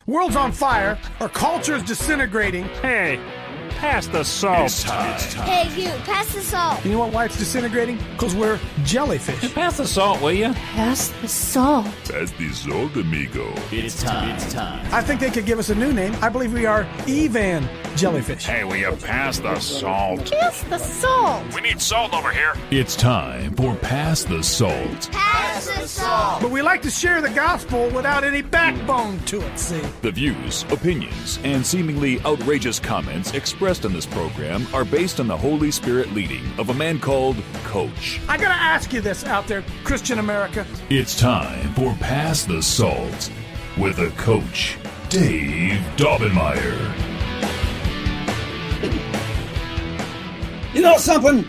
World's on fire. Our culture's disintegrating. Hey, pass the salt. It's time. Hey, you, pass the salt. You know what, why it's disintegrating? Because we're jellyfish. Pass the salt, will you? Pass the salt. Pass the salt, amigo. It's time. I think they could give us a new name. I believe we are Evan jellyfish. Hey, will you pass the salt? Pass the salt. We need salt over here. It's time for Pass the Salt. Pass the salt. But we like to share the gospel without any backbone to it, see? The views, opinions, and seemingly outrageous comments expressed in this program are based on the Holy Spirit leading of a man called Coach. I gotta ask you this out there, Christian America. It's time for Pass the Salt with a coach, Dave Daubenmire. You know something?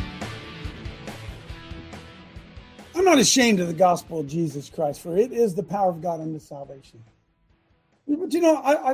I'm not ashamed of the gospel of Jesus Christ, for it is the power of God unto salvation. But you know,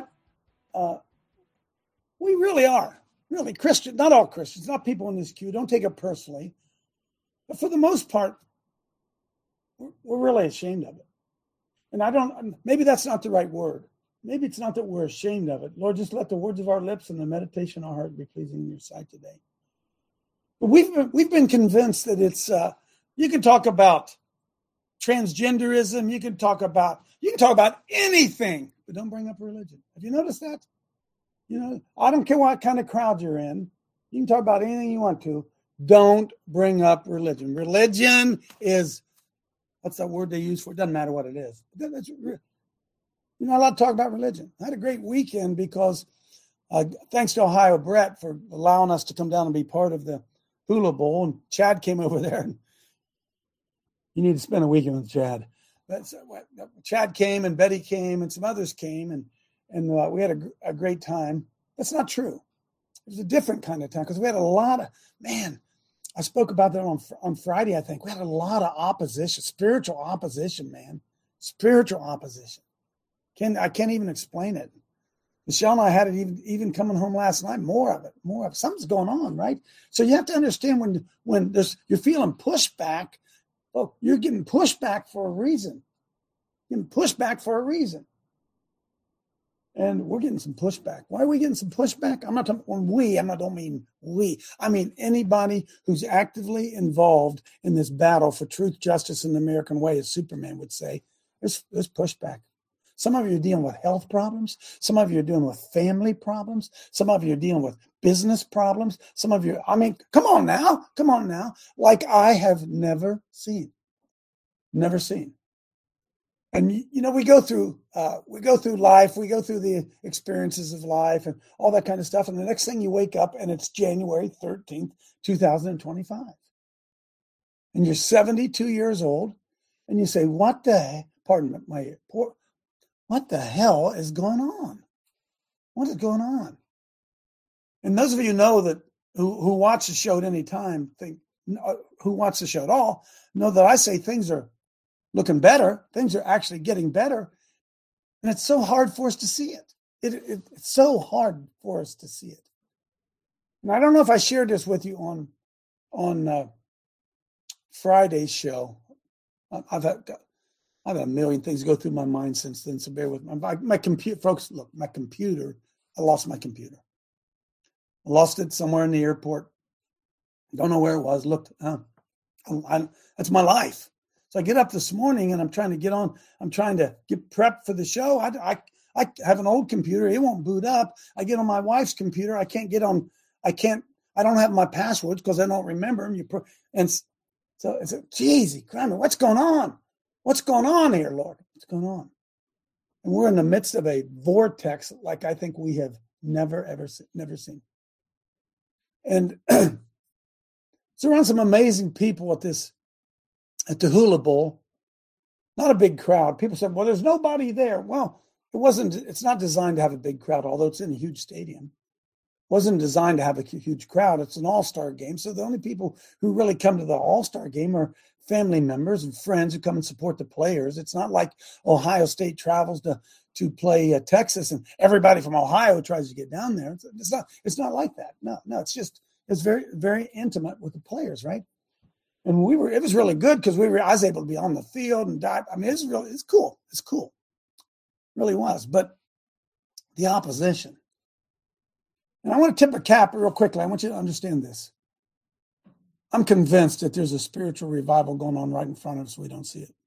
we really are. Really, Christian, not all Christians, not people in this queue, don't take it personally. But for the most part, we're really ashamed of it. And maybe that's not the right word. Maybe it's not that we're ashamed of it. Lord, just let the words of our lips and the meditation of our heart be pleasing in your sight today. But we've been convinced that it's, you can talk about transgenderism, you can talk about anything, but don't bring up religion. Have you noticed that? You know, I don't care what kind of crowd you're in. You can talk about anything you want to. Don't bring up religion. Religion is, what's that word they use for it? Doesn't matter what it is. You're not allowed to talk about religion. I had a great weekend because thanks to Ohio Brett for allowing us to come down and be part of the Hula Bowl. And Chad came over there. And you need to spend a weekend with Chad. But Chad came and Betty came and some others came. And we had a great time. That's not true. It was a different kind of time because we had a lot of, I spoke about that on Friday, I think. We had a lot of opposition, spiritual opposition, man. Spiritual opposition. I can't even explain it. Michelle and I had it even coming home last night. More of it. Something's going on, right? So you have to understand when you're feeling pushback. Oh, you're getting pushback for a reason. Getting pushback for a reason. And we're getting some pushback. Why are we getting some pushback? I'm not talking when we. Don't mean we. I mean anybody who's actively involved in this battle for truth, justice, and the American way, as Superman would say. There's pushback. Some of you are dealing with health problems. Some of you are dealing with family problems. Some of you are dealing with business problems. Some of you, come on now. Like I have never seen. And, you know, we go through life. We go through the experiences of life and all that kind of stuff. And the next thing you wake up and it's January 13th, 2025. And you're 72 years old and you say, what the hell is going on? What is going on? And those of you know that who watch the show at any time, who watch the show at all, know that I say things are looking better. Things are actually getting better. And it's so hard for us to see it. It's so hard for us to see it. And I don't know if I shared this with you on Friday's show. I've had a million things go through my mind since then, so bear with me. My computer, folks, look, I lost my computer. I lost it somewhere in the airport. Don't know where it was. Looked, that's my life. So I get up this morning and I'm trying to get prepped for the show. I have an old computer. It won't boot up. I get on my wife's computer. I don't have my passwords because I don't remember them. And so it's geez, what's going on? What's going on here, Lord? What's going on? And we're in the midst of a vortex like I think we have never seen. And it's around some amazing people at the Hula Bowl. Not a big crowd. People said, well, there's nobody there. Well, it's not designed to have a big crowd, although it's in a huge stadium. It wasn't designed to have a huge crowd. It's an all-star game. So the only people who really come to the all-star game are family members and friends who come and support the players. It's not like Ohio State travels to play Texas and everybody from Ohio tries to get down there. It's not like that. No, it's very, very intimate with the players, right? And it was really good because I was able to be on the field and dive. I mean, it's cool. It really was. But the opposition. And I want to tip a cap real quickly. I want you to understand this. I'm convinced that there's a spiritual revival going on right in front of us. We don't see it.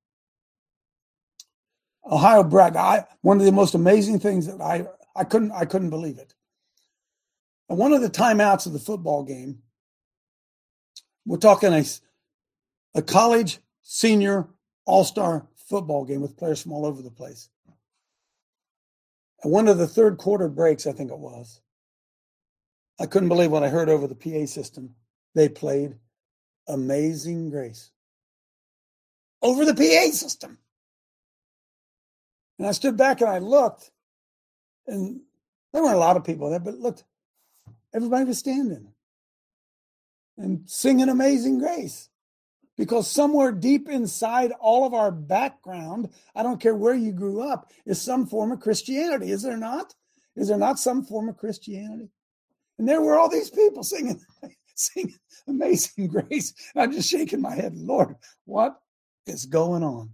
Ohio Bragg, one of the most amazing things that I couldn't believe it. And one of the timeouts of the football game, we're talking a college senior all-star football game with players from all over the place. And one of the third quarter breaks, I think it was, I couldn't believe what I heard over the PA system. They played Amazing Grace over the PA system. And I stood back and I looked, and there weren't a lot of people there, but looked, everybody was standing and singing Amazing Grace. Because somewhere deep inside all of our background, I don't care where you grew up, is some form of Christianity. Is there not? Is there not some form of Christianity? And there were all these people singing Amazing Grace. And I'm just shaking my head. Lord, what is going on?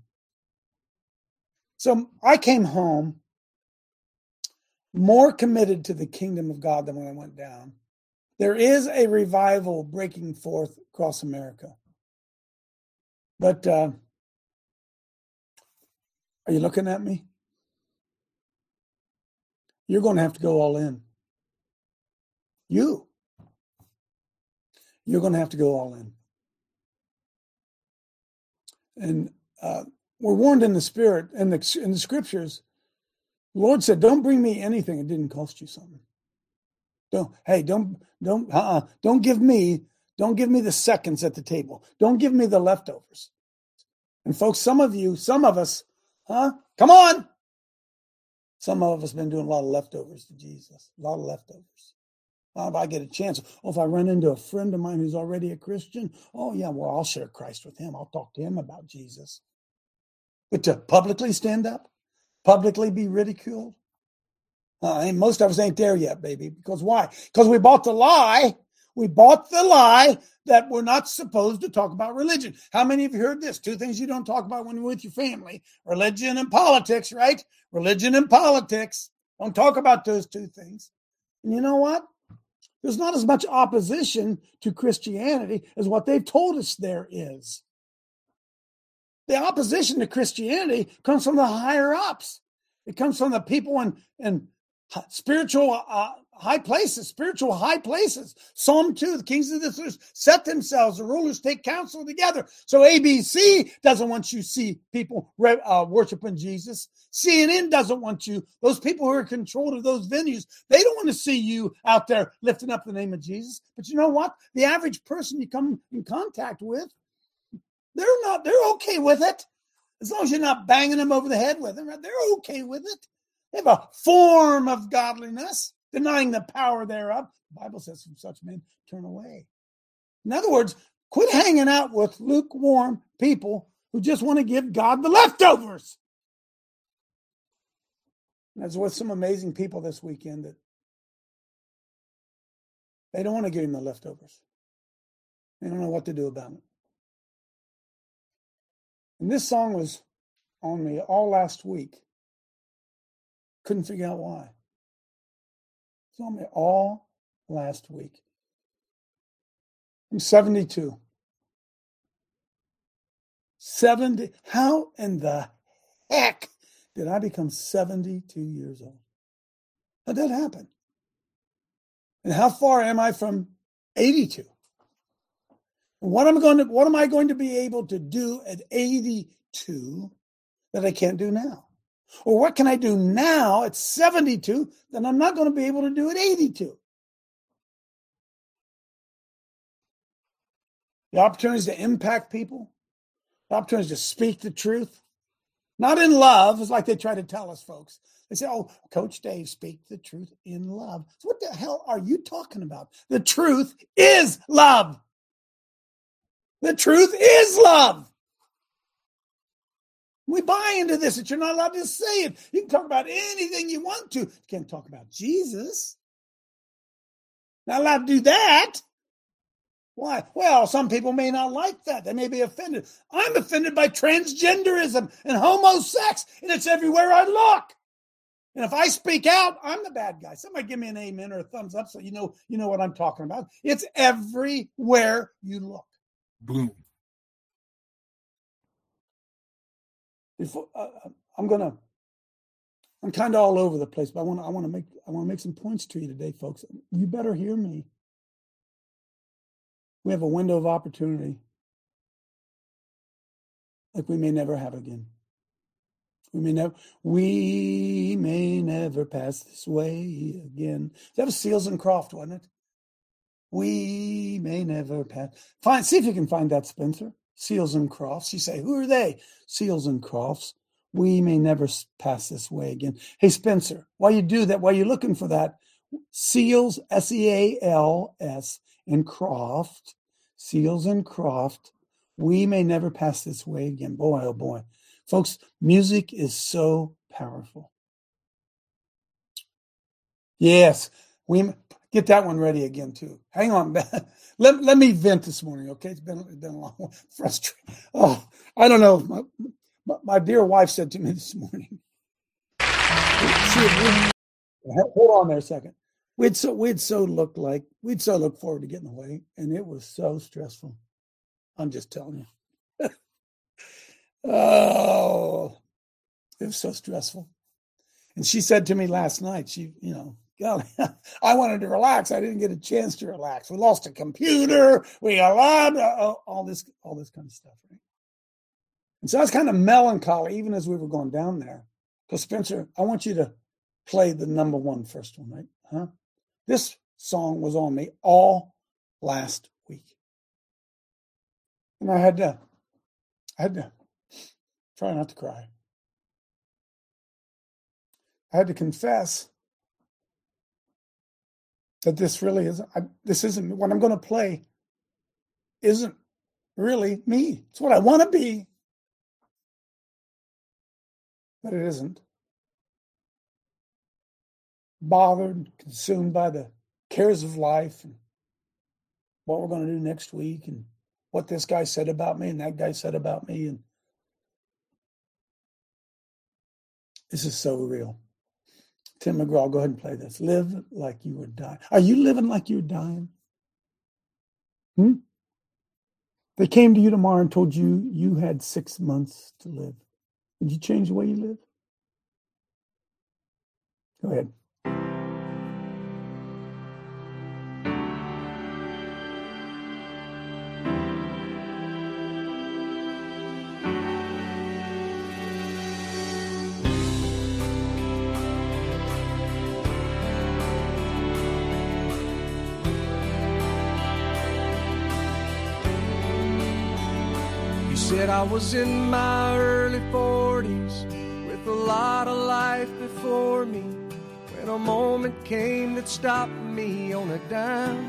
So I came home more committed to the kingdom of God than when I went down. There is a revival breaking forth across America. But are you looking at me? You're going to have to go all in. You're going to have to go all in. And we're warned in the Spirit and in the Scriptures. The Lord said, "Don't bring me anything that didn't cost you something. Don't give me the seconds at the table. Don't give me the leftovers." And folks, some of us, come on. Some of us have been doing a lot of leftovers to Jesus, a lot of leftovers. If I get a chance, if I run into a friend of mine who's already a Christian, I'll share Christ with him. I'll talk to him about Jesus. But to publicly stand up, publicly be ridiculed, and most of us ain't there yet, baby. Because why? Because we bought the lie. We bought the lie that we're not supposed to talk about religion. How many of you heard this? Two things you don't talk about when you're with your family: religion and politics, right? Religion and politics. Don't talk about those two things. And you know what? There's not as much opposition to Christianity as what they've told us there is. The opposition to Christianity comes from the higher ups. It comes from the people in spiritual high places. Psalm 2, the kings of this earth set themselves, the rulers take counsel together. So ABC doesn't want you to see people worshiping Jesus. CNN doesn't want you. Those people who are in control of those venues, they don't want to see you out there lifting up the name of Jesus. But you know what? The average person you come in contact with, they're okay with it. As long as you're not banging them over the head with it, they're okay with it. They have a form of godliness, denying the power thereof. The Bible says from such men turn away. In other words, quit hanging out with lukewarm people who just want to give God the leftovers. I was with some amazing people this weekend that they don't want to give him the leftovers. They don't know what to do about it. And this song was on me all last week. Couldn't figure out why. It's on me all last week. I'm 72. 70. How in the heck did I become 72 years old? How did that happen? And how far am I from 82? What am I going to be able to do at 82 that I can't do now? Or what can I do now at 72 that I'm not going to be able to do at 82? The opportunities to impact people, the opportunities to speak the truth, not in love, it's like they try to tell us, folks. They say, "Oh, Coach Dave, speak the truth in love." So what the hell are you talking about? The truth is love. The truth is love. We buy into this that you're not allowed to say it. You can talk about anything you want to. You can't talk about Jesus. Not allowed to do that. Why? Well, some people may not like that. They may be offended. I'm offended by transgenderism and homosex, and it's everywhere I look. And if I speak out, I'm the bad guy. Somebody give me an amen or a thumbs up so you know what I'm talking about. It's everywhere you look. Boom. Before, I'm kind of all over the place, but I want to make some points to you today, folks. You better hear me. We have a window of opportunity like we may never have again. We may never pass this way again. That was Seals and Croft, wasn't it? We may never pass. See if you can find that, Spencer. Seals and Crofts. You say, who are they? Seals and Crofts. We may never pass this way again. Hey, Spencer, while you do that, while you're looking for that, Seals, S-E-A-L-S, and Croft, Seals and Croft, we may never pass this way again. Boy, oh boy. Folks, music is so powerful. Yes, we get that one ready again too. Hang on. Let me vent this morning, okay? It's been a long one. Frustrating. Oh, I don't know. My dear wife said to me this morning. Hold on there a second. We'd so look forward to getting away, and it was so stressful. I'm just telling you. Oh, it was so stressful. And she said to me last night, golly, I wanted to relax. I didn't get a chance to relax. We lost a computer. We allowed all this kind of stuff, right? And so I was kind of melancholy, even as we were going down there. Because Spencer, I want you to play the number one first one, right? Huh? This song was on me all last week. And I had to try not to cry. I had to confess that this isn't what I'm going to play isn't really me. It's what I want to be, but it isn't. Bothered, consumed by the cares of life and what we're going to do next week and what this guy said about me and that guy said about me. And this is so real. Tim McGraw, go ahead and play this. Live like you were dying. Are you living like you're dying? They came to you tomorrow and told you you had 6 months to live. Would you change the way you live? Go ahead. Said I was in my early 40s with a lot of life before me when a moment came that stopped me on a dime.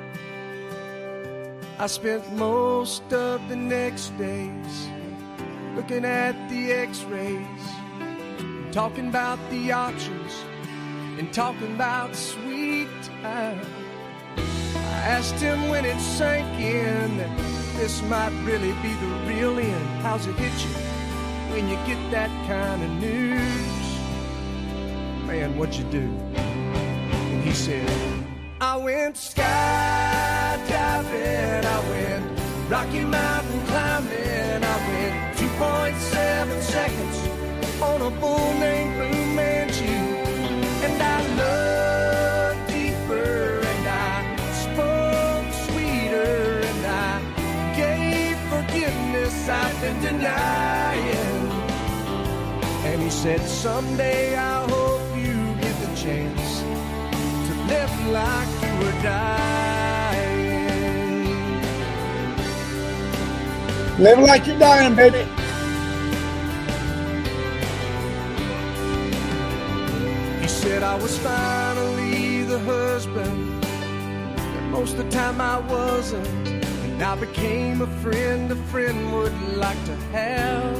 I spent most of the next days looking at the x-rays, talking about the options and talking about sweet time. I asked him when it sank in that this might really be the real end. How's it hit you when you get that kind of news? Man, what'd you do? And he said, I went skydiving, I went Rocky Mountain climbing, I went 2.7 seconds on a bull named Blue Manchu, and I looked deeper and I spoke sweeter and I gave forgiveness I've been denying. And he said, someday I hope you get the chance to live like you were dying. Live like you're dying, baby. He said I was finally the husband that most of the time I wasn't, and I became a friend would like to have.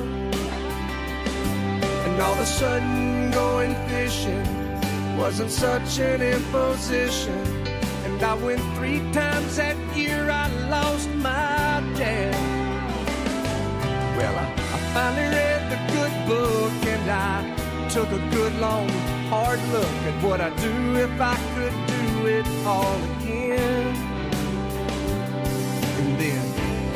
And all of a sudden going fishing wasn't such an imposition, and I went 3 times that year. I lost my dad. Well, I finally read the good book and I took a good long hard look at what I'd do if I could do it all again. And then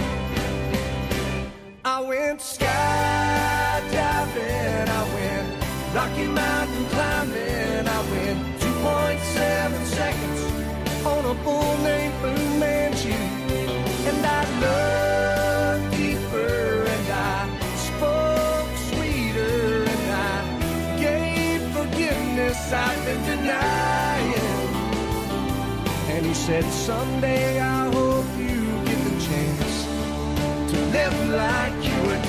I went skydiving, I went Rocky Mountain climbing, I went 2.7 seconds on a bull named Fu Manchu. And I loved deeper, and I spoke sweeter, and I gave forgiveness I've been denying. And he said, someday I hope you get the chance to live like you were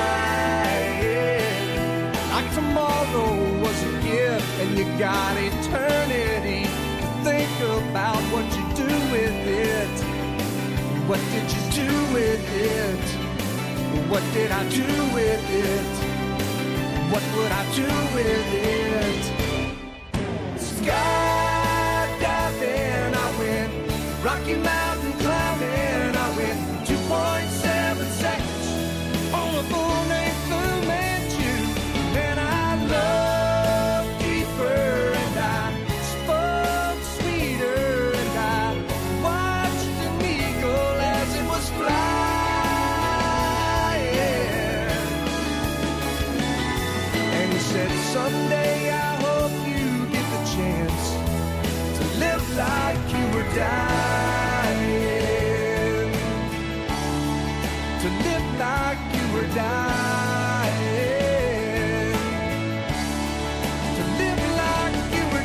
dying. Like tomorrow was a gift, and you got eternity to think about what you do with it. What did you do with it? What did I do with it? What would I do with it? Skydiving, I went Rocky Mountain climbing, I went 2.7 seconds on a bull named Fu Manchu. And I loved deeper, and I spoke sweeter, and I watched an eagle as it was flying. And he said, someday I hope you get the chance to live like you were dying. To live like you were dying. To live like you were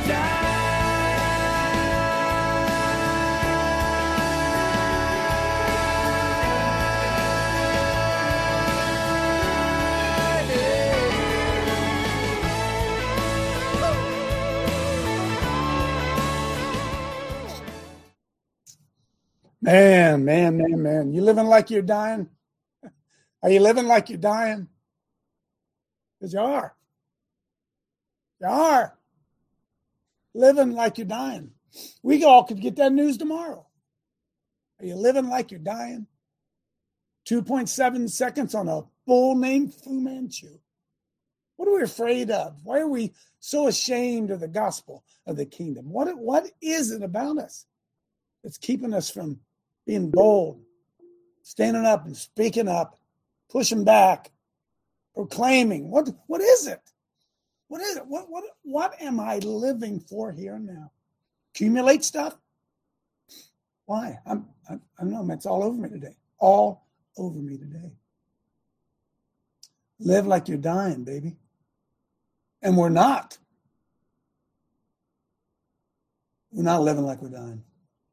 Man. You living like you're dying? Are you living like you're dying? Because you are. You are. Living like you're dying. We all could get that news tomorrow. Are you living like you're dying? 2.7 seconds on a bull named Fu Manchu. What are we afraid of? Why are we so ashamed of the gospel of the kingdom? What is it about us that's keeping us from being bold, standing up and speaking up, pushing back, proclaiming? What is it? What is it? What am I living for here and now? Accumulate stuff? Why? I don't know. It's all over me today. All over me today. Live like you're dying, baby. And we're not. We're not living like we're dying.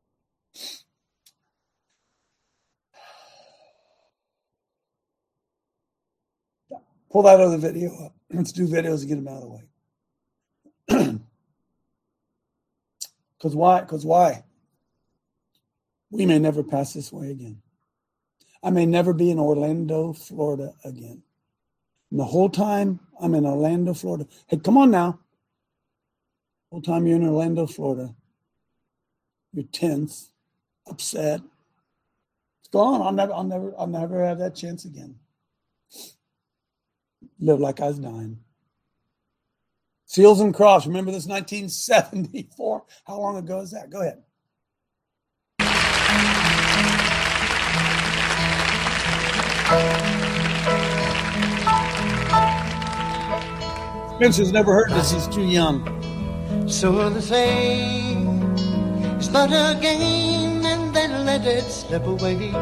Pull that other video up. Let's do videos and get them out of the way. Because why? We may never pass this way again. I may never be in Orlando, Florida again. And the whole time I'm in Orlando, Florida. Hey, come on now. The whole time you're in Orlando, Florida, you're tense, upset. It's gone. I'll never have that chance again. Live like I was dying. Seals and Cross. Remember this 1974? How long ago is that? Go ahead. Spencer's never heard this. He's too young. So they say it's not a game, and then let it slip away.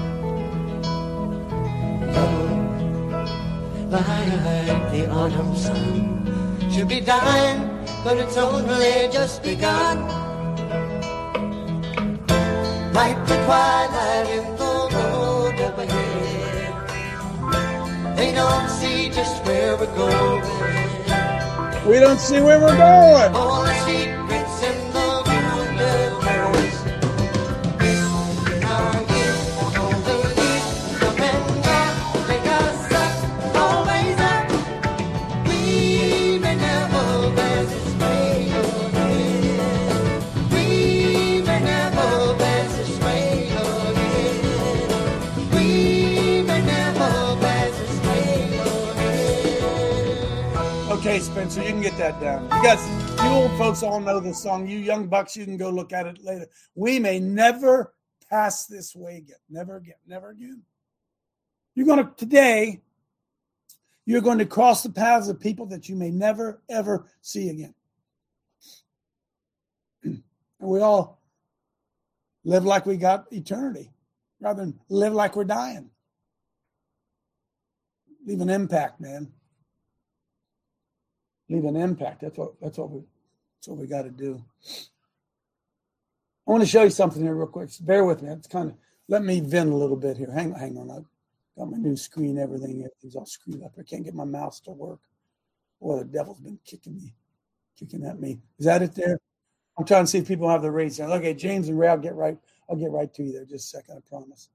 Like the autumn sun should be dying, but it's only just begun. Like the twilight in the road up ahead, they don't see just where we're going. We don't see where we're going. All the secrets in the universe. Okay, Spencer, you can get that down. You guys, you old folks all know this song. You young bucks, you can go look at it later. We may never pass this way again. Never again. Never again. Today, you're going to cross the paths of people that you may never, ever see again. And we all live like we got eternity rather than live like we're dying. Leave an impact, man. Leave an impact. That's what we got to do. I want to show you something here real quick. Bear with me. It's kind of let me vent a little bit here. Hang on. I've got my new screen. Everything's all screwed up. I can't get my mouse to work. Boy, the devil's been kicking at me. Is that it there? I'm trying to see if people have the rates. Okay, James and Ray, I'll get right to you there. Just a second, I promise.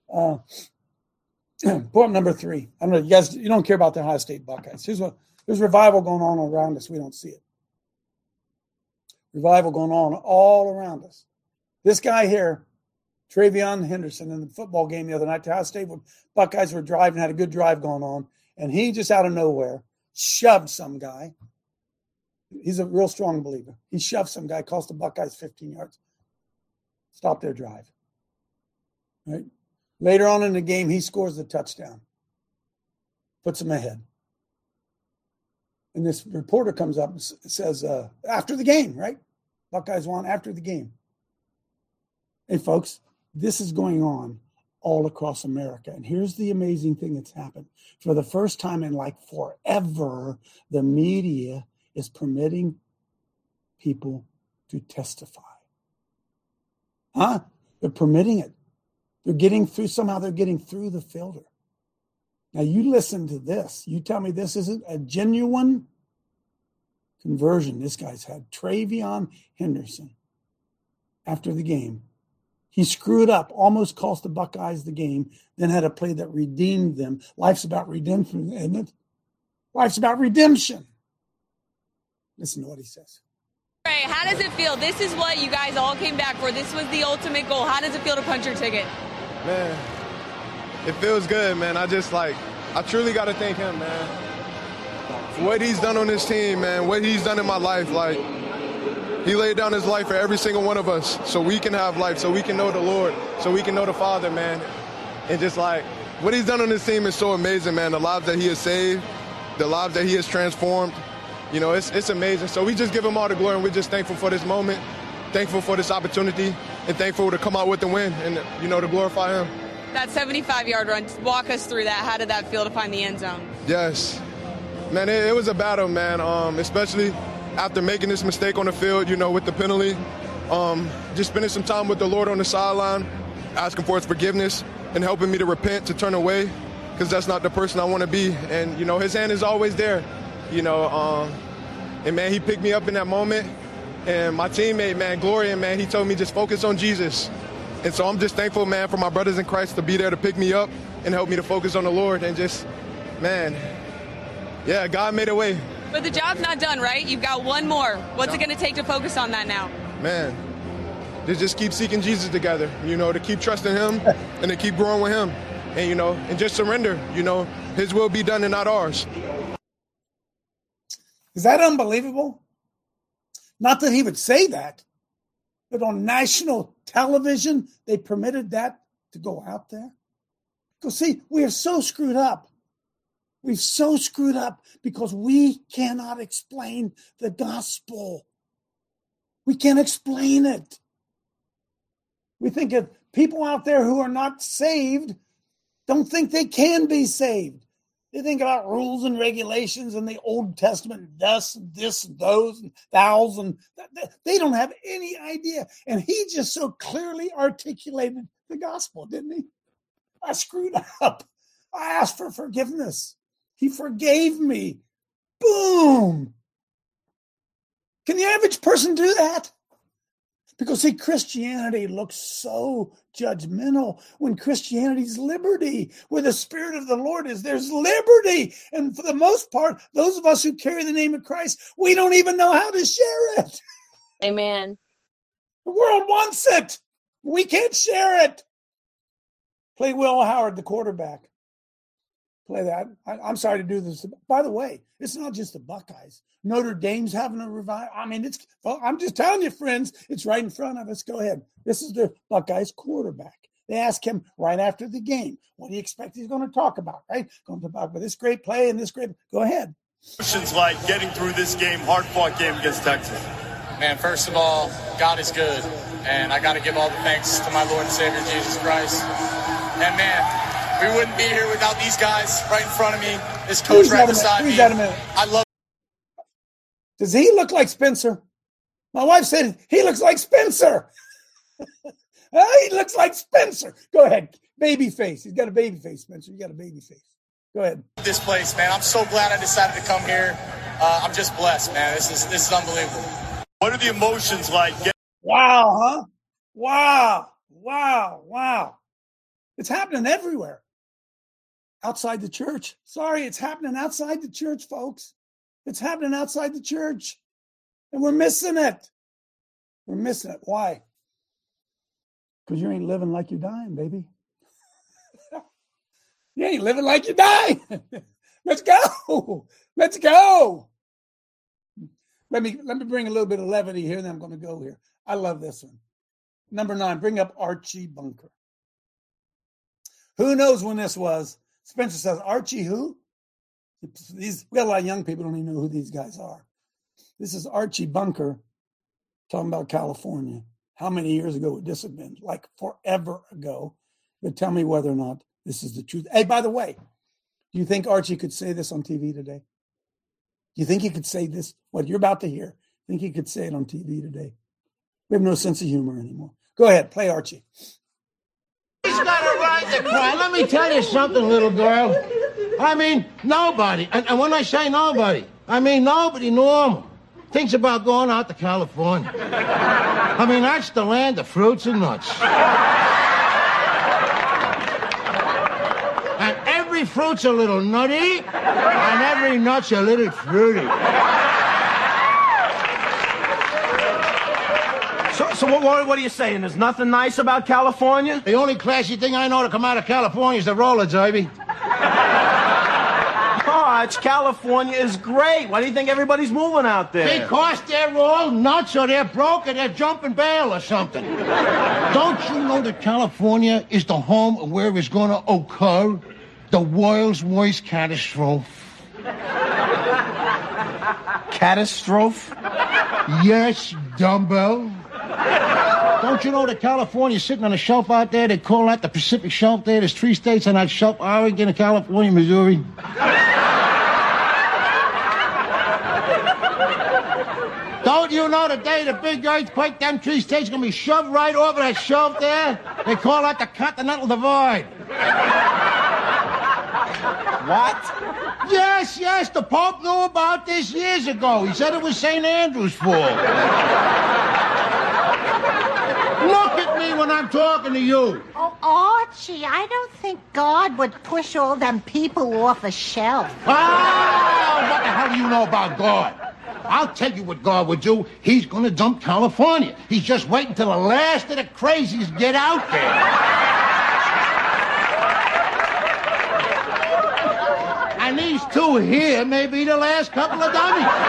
Pull up number 3. I don't know, you guys. You don't care about the Ohio State Buckeyes. There's revival going on around us. We don't see it. Revival going on all around us. This guy here, Travion Henderson, in the football game the other night, the Ohio State Buckeyes were driving, had a good drive going on, and he just out of nowhere shoved some guy. He's a real strong believer. He shoved some guy, cost the Buckeyes 15 yards. Stopped their drive. Right? Later on in the game, he scores the touchdown. Puts them ahead. And this reporter comes up and says, after the game, right? Buckeyes won after the game. Hey, folks, this is going on all across America. And here's the amazing thing that's happened. For the first time in like forever, the media is permitting people to testify. They're permitting it. They're getting through the filter. Now, you listen to this. You tell me this isn't a genuine conversion this guy's had. Travion Henderson, after the game, he screwed up, almost cost the Buckeyes the game, then had a play that redeemed them. Life's about redemption, isn't it? Life's about redemption. Listen to what he says. Ray, how does it feel? This is what you guys all came back for. This was the ultimate goal. How does it feel to punch your ticket? Man, it feels good, man. I truly got to thank him, man. What he's done on this team, man, what he's done in my life, like, he laid down his life for every single one of us so we can have life, so we can know the Lord, so we can know the Father, man. And just like, what he's done on this team is so amazing, man. The lives that he has saved, the lives that he has transformed, you know, it's amazing. So we just give him all the glory, and we're just thankful for this moment, thankful for this opportunity, and thankful to come out with the win and, you know, to glorify him. That 75-yard run, walk us through that. How did that feel to find the end zone? Yes. Man, it was a battle, man, especially after making this mistake on the field, you know, with the penalty. Just spending some time with the Lord on the sideline, asking for his forgiveness and helping me to repent, to turn away, because that's not the person I want to be. And, you know, his hand is always there, you know. And, man, he picked me up in that moment. And my teammate, man, Gloria, man, he told me just focus on Jesus. And so I'm just thankful, man, for my brothers in Christ to be there to pick me up and help me to focus on the Lord. And just, man, yeah, God made a way. But the job's not done, right? You've got one more. What's it going to take to focus on that now? Man, to just keep seeking Jesus together, you know, to keep trusting him and to keep growing with him. And, you know, and just surrender, you know, his will be done and not ours. Is that unbelievable? Not that he would say that, but on national television, they permitted that to go out there. Because, see, we are so screwed up. We've so screwed up because we cannot explain the gospel. We can't explain it. We think of people out there who are not saved don't think they can be saved. They think about rules and regulations in the Old Testament, thus and this and those and thous, and they don't have any idea. And he just so clearly articulated the gospel, didn't he? I screwed up. I asked for forgiveness. He forgave me. Boom. Can the average person do that? Because, see, Christianity looks so judgmental when Christianity's liberty. Where the Spirit of the Lord is, there's liberty. And for the most part, those of us who carry the name of Christ, we don't even know how to share it. Amen. The world wants it. We can't share it. Play Will Howard, the quarterback. play that. I'm sorry to do this. By the way, it's not just the Buckeyes. Notre Dame's having a revival. I mean, I'm just telling you, friends, it's right in front of us. Go ahead. This is the Buckeyes quarterback. They ask him right after the game, what do you expect he's going to talk about, right? Going to talk about this great play and this great. Go ahead. Emotions like getting through this game, hard-fought game against Texas. Man, first of all, God is good. And I got to give all the thanks to my Lord and Savior, Jesus Christ. And, man, we wouldn't be here without these guys right in front of me, this coach right beside me. I love. Does he look like Spencer? My wife said he looks like Spencer. He looks like Spencer. Go ahead. Baby face. He's got a baby face, Spencer. You got a baby face. Go ahead. This place, man. I'm so glad I decided to come here. I'm just blessed, man. This is unbelievable. What are the emotions like? Wow, huh? Wow. It's happening everywhere. Outside the church. Sorry, it's happening outside the church, folks. It's happening outside the church. And we're missing it. We're missing it. Why? Because you ain't living like you're dying, baby. You ain't living like you're dying. Let's go. Let's go. Let me bring a little bit of levity here, and then I'm going to go here. I love this one. Number 9, bring up Archie Bunker. Who knows when this was? Spencer says, Archie who? We got a lot of young people who don't even know who these guys are. This is Archie Bunker talking about California. How many years ago would this have been? Like forever ago. But tell me whether or not this is the truth. Hey, by the way, do you think Archie could say this on TV today? Do you think he could say this? What you're about to hear, think he could say it on TV today? We have no sense of humor anymore. Go ahead, play Archie. He's got a right to cry. Let me tell you something, little girl. I mean, nobody, and when I say nobody, I mean nobody normal thinks about going out to California. I mean, that's the land of fruits and nuts. And every fruit's a little nutty, and every nut's a little fruity. So what are you saying? There's nothing nice about California? The only classy thing I know to come out of California is the roller derby. Oh, California is great. Why do you think everybody's moving out there? Because they're all nuts or they're broke or they're jumping bail or something. Don't you know that California is the home of where it's going to occur the world's worst catastrophe? Catastrophe? Yes, dumbbell. Don't you know that California's sitting on a shelf out there? They call that the Pacific Shelf there. There's 3 states on that shelf: Oregon, California, Missouri. Don't you know the day the big earthquake, them 3 states are going to be shoved right over that shelf there? They call that the Continental Divide. What? Yes, the Pope knew about this years ago. He said it was St. Andrew's fault. Look at me when I'm talking to you. Oh, Archie, I don't think God would push all them people off a shelf. Oh, what the hell do you know about God? I'll tell you what God would do. He's going to dump California. He's just waiting till the last of the crazies get out there. And these 2 here may be the last couple of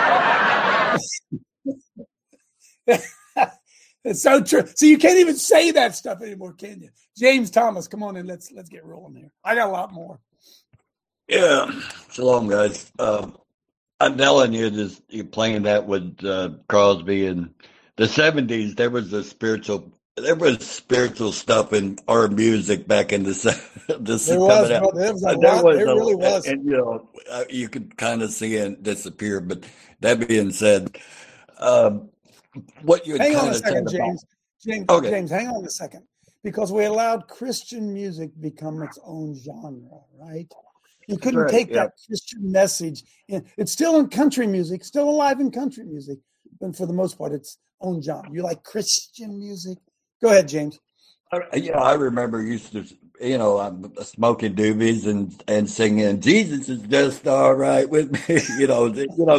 dummies. It's so true. So you can't even say that stuff anymore, can you? James Thomas, come on in. Let's get rolling here. I got a lot more. Yeah. Shalom, guys. I'm telling you, you're playing that with Crosby in the 70s. There was spiritual stuff in our music back in the 70s. There was, brother. There was a lot. There really was. And you know, you could kind of see it disappear. But that being said, what you hang on a second, James. Okay. James, hang on a second, because we allowed Christian music become its own genre, right? You couldn't take that Christian message in. It's still in country music, still alive in country music, but for the most part, it's own genre. You like Christian music? Go ahead, James. I remember used to, smoking doobies and singing "Jesus is just all right with me." So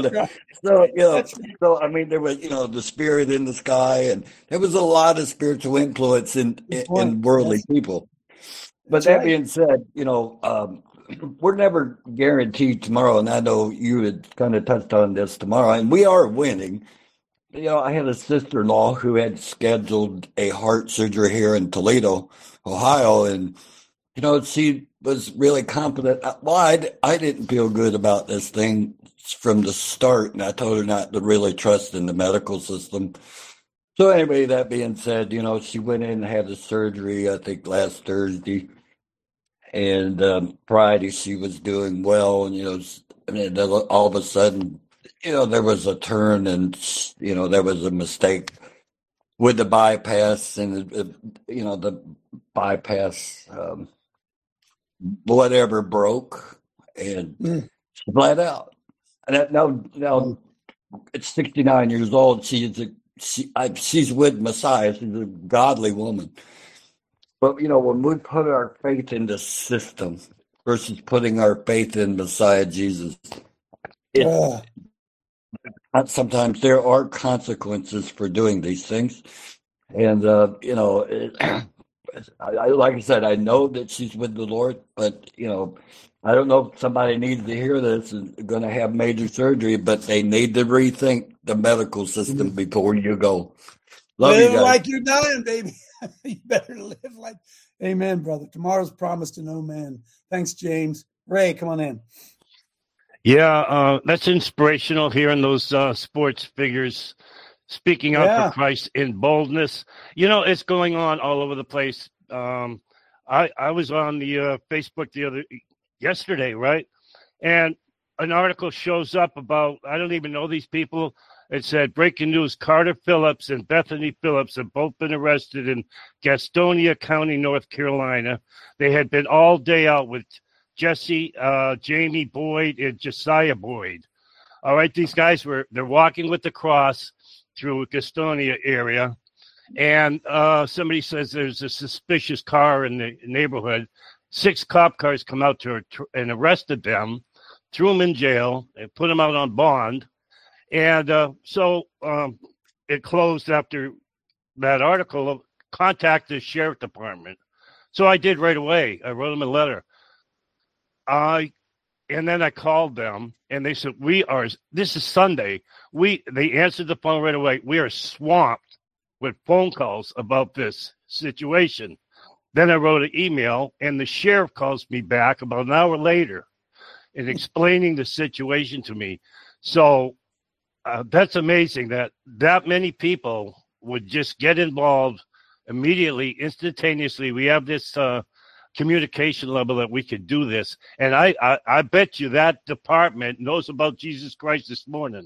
I mean, there was the Spirit in the sky, and there was a lot of spiritual influence in worldly people. But that being said, we're never guaranteed tomorrow, and I know you had kind of touched on this tomorrow, and we are winning. You know, I had a sister-in-law who had scheduled a heart surgery here in Toledo, Ohio, and, you know, she was really confident. Well, I didn't feel good about this thing from the start, and I told her not to really trust in the medical system. So anyway, that being said, you know, she went in and had the surgery, I think, last Thursday. And Friday she was doing well, and, you know, I mean, all of a sudden, you know, there was a turn, and, you know, there was a mistake with the bypass, and, you know, the bypass, whatever broke, and she bled out. And now at 69 years old, she's with Messiah. She's a godly woman. But, you know, when we put our faith in the system versus putting our faith in Messiah Jesus, sometimes there are consequences for doing these things. And, you know, like I said, I know that she's with the Lord, but, you know, I don't know if somebody needs to hear this and going to have major surgery, but they need to rethink the medical system before you go. Love live you guys. like you're dying, baby. You better live like. Amen, brother. Tomorrow's promise to no man. Thanks, James. Ray, come on in. Yeah, that's inspirational hearing those sports figures speaking out for Christ in boldness. You know, it's going on all over the place. I was on the Facebook yesterday, right? And an article shows up about, I don't even know these people. It said, breaking news, Carter Phillips and Bethany Phillips have both been arrested in Gastonia County, North Carolina. They had been all day out with Jesse, Jamie Boyd, and Josiah Boyd. All right, these guys they're walking with the cross through Gastonia area. And somebody says there's a suspicious car in the neighborhood. 6 cop cars come out and arrested them, threw them in jail, and put them out on bond. And so it closed after that article. Contact the sheriff department. So I did right away. I wrote them a letter. And then I called them, and they said, this is Sunday. They answered the phone right away. We are swamped with phone calls about this situation. Then I wrote an email, and the sheriff calls me back about an hour later and explaining the situation to me. So that's amazing that many people would just get involved immediately, instantaneously. We have this communication level that we could do this. And I bet you that department knows about Jesus Christ this morning.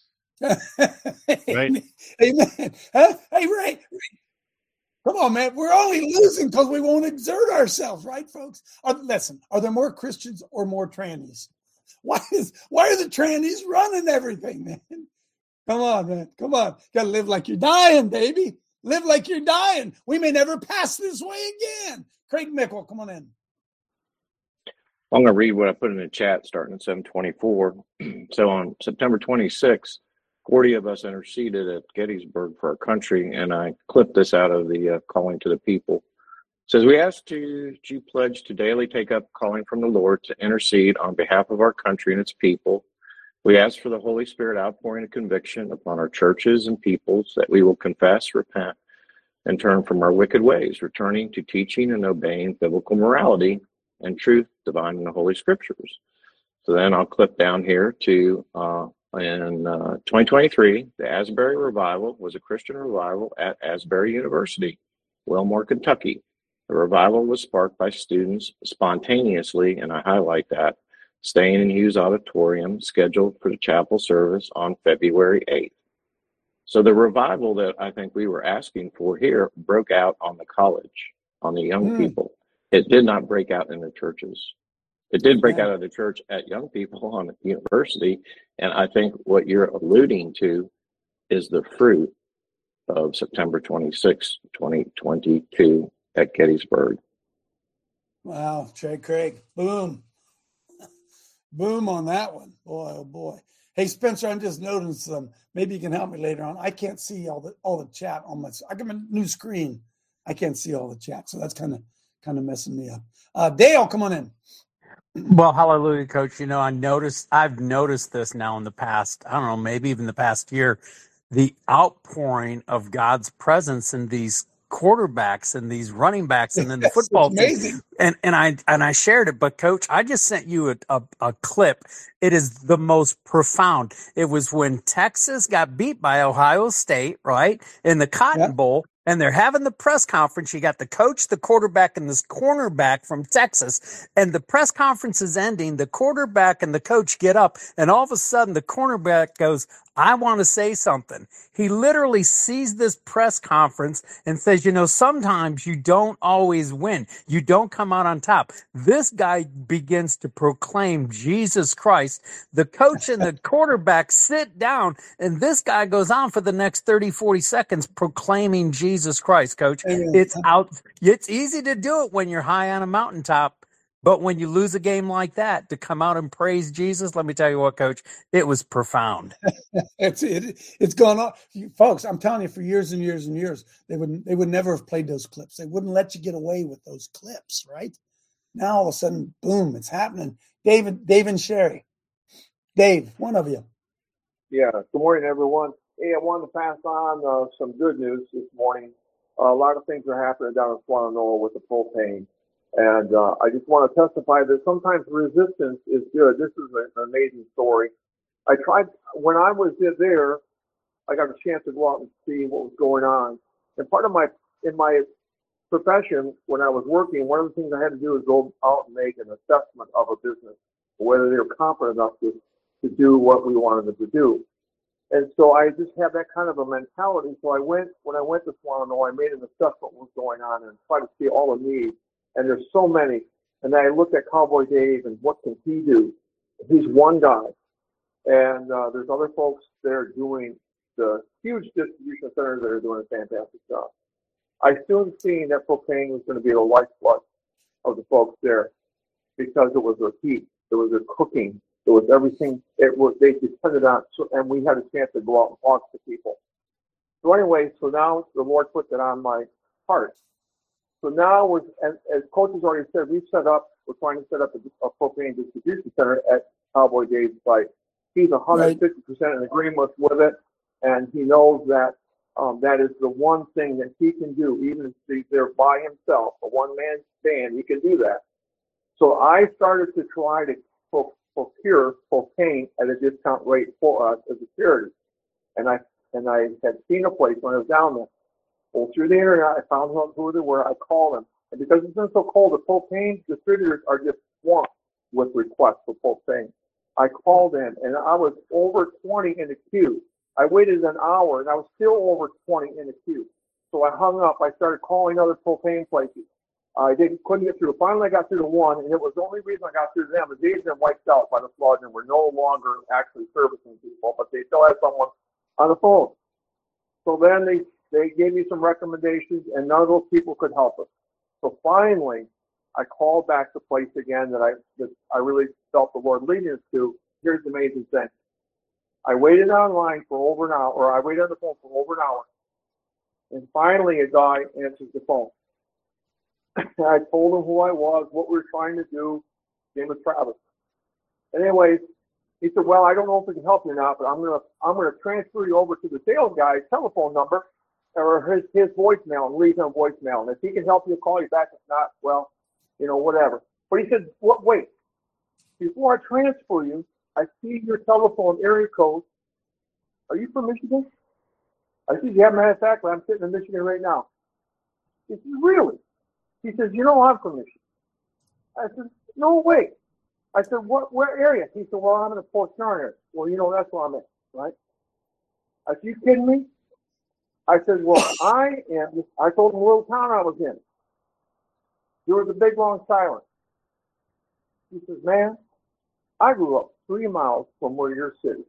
Right? Amen. Huh? Hey, Ray. Come on, man. We're only losing because we won't exert ourselves, right, folks? Listen, are there more Christians or more trannies? Why are the trannies running everything, man? Come on, man. Come on. Got to live like you're dying, baby. Live like you're dying. We may never pass this way again. Craig Mickle, come on in. I'm going to read what I put in the chat starting at 7:24. So on September 26th, 40 of us interceded at Gettysburg for our country, and I clipped this out of the Calling to the People. It says, we ask you pledge to daily take up calling from the Lord to intercede on behalf of our country and its people. We ask for the Holy Spirit outpouring of conviction upon our churches and peoples that we will confess, repent, and turn from our wicked ways, returning to teaching and obeying biblical morality and truth divine in the Holy Scriptures. So then I'll clip down here to in 2023, the Asbury Revival was a Christian revival at Asbury University, Wilmore, Kentucky. The revival was sparked by students spontaneously, and I highlight that, staying in Hughes Auditorium, scheduled for the chapel service on February 8th. So the revival that I think we were asking for here broke out on the college, on the young people. It did not break out in the churches. It did break out of the church at young people on the university. And I think what you're alluding to is the fruit of September 26, 2022 at Gettysburg. Wow, Trey Craig. Boom. Boom on that one. Boy, oh boy. Hey, Spencer, I'm just noting some. Maybe you can help me later on. I can't see all the chat on my. I got a new screen. I can't see all the chat, so that's kind of messing me up. Dale, come on in. Well, hallelujah, Coach. You know, I've noticed this now in the past, I don't know, maybe even the past year, the outpouring of God's presence in these quarterbacks and these running backs and then the Yes, it's football team. amazing. And I shared it, but Coach, I just sent you a clip. It is the most profound. It was when Texas got beat by Ohio State, right, in the Cotton Bowl. And they're having the press conference. You got the coach, the quarterback, and this cornerback from Texas. And the press conference is ending. The quarterback and the coach get up. And all of a sudden, the cornerback goes, I want to say something. He literally sees this press conference and says, you know, sometimes you don't always win. You don't come out on top. This guy begins to proclaim Jesus Christ. The coach and the quarterback sit down, and this guy goes on for the next 30, 40 seconds proclaiming Jesus Christ, Coach. It's easy to do it when you're high on a mountaintop. But when you lose a game like that, to come out and praise Jesus, let me tell you what, Coach, it was profound. It's gone on, folks. I'm telling you, for years and years and years, they would never have played those clips. They wouldn't let you get away with those clips, right? Now all of a sudden, boom, it's happening. Dave and Sherry, Dave, one of you. Yeah. Good morning, everyone. Hey, I wanted to pass on some good news this morning. A lot of things are happening down in Swannanoa with the propane. And I just want to testify that sometimes resistance is good. This is an amazing story. I tried, when I was there, I got a chance to go out and see what was going on. And part of in my profession, when I was working, one of the things I had to do is go out and make an assessment of a business, whether they were competent enough to do what we wanted them to do. And so I just had that kind of a mentality. So when I went to Swannanoa, I made an assessment of what was going on and tried to see all the needs. And there's so many. And then I looked at Cowboy Dave and what can he do? He's one guy. And there's other folks there doing the huge distribution centers that are doing a fantastic job. I soon seen that propane was going to be the lifeblood of the folks there because it was their heat, it was their cooking, it was everything. They depended on, and we had a chance to go out and talk to people. So anyway, so now the Lord put that on my heart. So now, as Coach has already said, we're trying to set up a propane distribution center at Cowboy Dave's site. He's 150% in agreement with it, and he knows that that is the one thing that he can do, even if he's there by himself, a one-man band, he can do that. So I started to try to procure propane at a discount rate for us as a charity, and I had seen a place when I was down there. Well, through the internet, I found out who they were. I called them. And because it's been so cold, the propane distributors are just swamped with requests for propane. I called in, and I was over 20 in the queue. I waited an hour, and I was still over 20 in the queue. So I hung up. I started calling other propane places. I couldn't get through. Finally, I got through to one, and it was the only reason I got through to them is they had been wiped out by the flood and were no longer actually servicing people, but they still had someone on the phone. So then they gave me some recommendations, and none of those people could help us. So finally, I called back the place again that I really felt the Lord leading us to. Here's the amazing thing. I waited online for over an hour, or I waited on the phone for over an hour. And finally, a guy answers the phone. And I told him who I was, what we were trying to do. His name was Travis. And anyways, he said, well, I don't know if we can help you or not, but I'm gonna transfer you over to the sales guy's telephone number or his voicemail and leave him a voicemail. And if he can help you, call you back. If not, well, whatever. But he said, wait, before I transfer you, I see your telephone area code. Are you from Michigan? I said, yeah, matter of fact, I'm sitting in Michigan right now. He said, really? He says, I'm from Michigan. I said, no way. I said, where area? He said, well, I'm in the Port Huron area. Well, that's where I'm at, right? I said, you kidding me? I said, well, I told him the little town I was in. There was a big, long silence. He says, man, I grew up 3 miles from where you're sitting.